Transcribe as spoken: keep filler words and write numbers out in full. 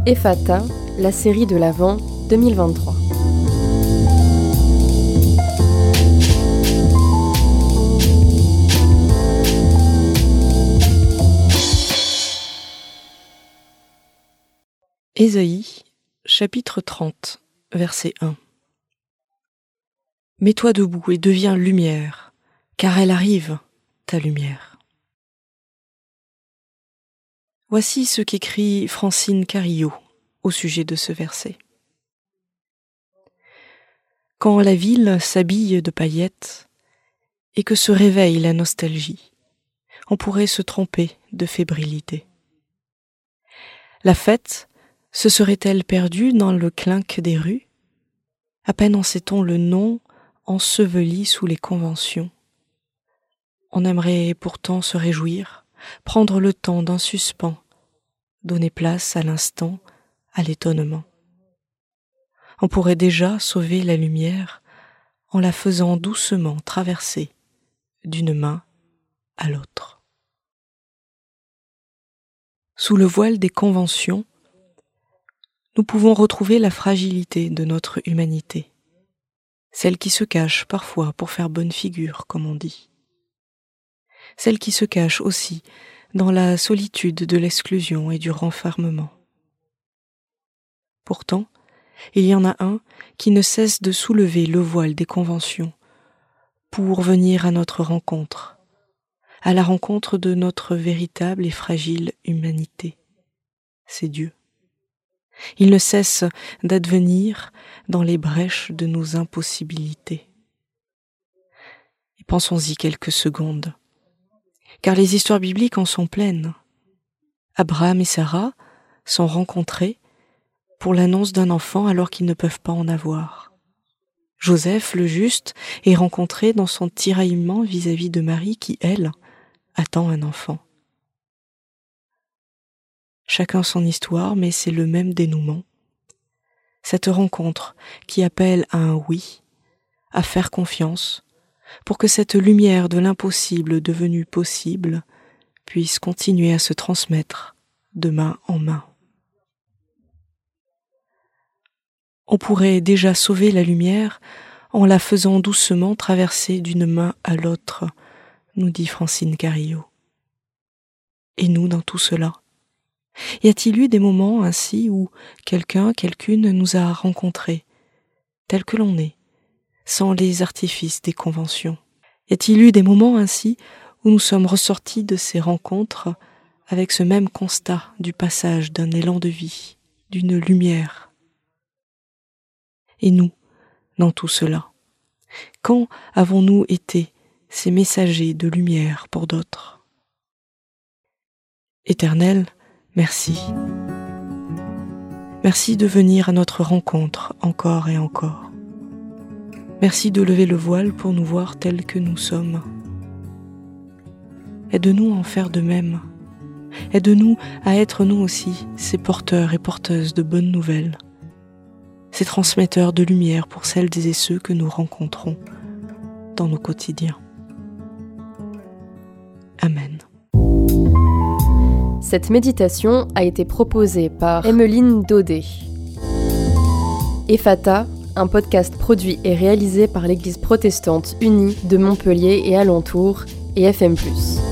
Ephata, la série de l'Avent deux mille vingt-trois. Ésaïe, chapitre trente, verset un. Mets-toi debout et deviens lumière, car elle arrive, ta lumière. Voici ce qu'écrit Francine Carillot au sujet de ce verset. Quand la ville s'habille de paillettes et que se réveille la nostalgie, on pourrait se tromper de fébrilité. La fête se serait-elle perdue dans le clinque des rues? À peine en sait-on le nom enseveli sous les conventions. On aimerait pourtant se réjouir, prendre le temps d'un suspens, donner place à l'instant, à l'étonnement. On pourrait déjà sauver la lumière en la faisant doucement traverser d'une main à l'autre. Sous le voile des conventions, nous pouvons retrouver la fragilité de notre humanité, celle qui se cache parfois pour faire bonne figure, comme on dit, celle qui se cache aussi dans la solitude de l'exclusion et du renfermement. Pourtant, il y en a un qui ne cesse de soulever le voile des conventions pour venir à notre rencontre, à la rencontre de notre véritable et fragile humanité. C'est Dieu. Il ne cesse d'advenir dans les brèches de nos impossibilités. Et pensons-y quelques secondes, car les histoires bibliques en sont pleines. Abraham et Sarah sont rencontrés pour l'annonce d'un enfant alors qu'ils ne peuvent pas en avoir. Joseph, le juste, est rencontré dans son tiraillement vis-à-vis de Marie qui, elle, attend un enfant. Chacun son histoire, mais c'est le même dénouement. Cette rencontre qui appelle à un oui, à faire confiance, pour que cette lumière de l'impossible devenue possible puisse continuer à se transmettre de main en main. On pourrait déjà sauver la lumière en la faisant doucement traverser d'une main à l'autre, nous dit Francine Carillot. Et nous dans tout cela? Y a-t-il eu des moments ainsi où quelqu'un, quelqu'une nous a rencontrés, tels que l'on est, sans les artifices des conventions? Y a-t-il eu des moments ainsi où nous sommes ressortis de ces rencontres avec ce même constat du passage d'un élan de vie, d'une lumière? Et nous, dans tout cela, quand avons-nous été ces messagers de lumière pour d'autres? Éternel, merci. Merci de venir à notre rencontre encore et encore. Merci de lever le voile pour nous voir tels que nous sommes. Aide-nous à en faire de même. Aide-nous à être nous aussi ces porteurs et porteuses de bonnes nouvelles, ces transmetteurs de lumière pour celles et ceux que nous rencontrons dans nos quotidiens. Amen. Cette méditation a été proposée par Emmeline Daudet. Ephata, un podcast produit et réalisé par l'Église protestante unie de Montpellier et alentours et F M plus.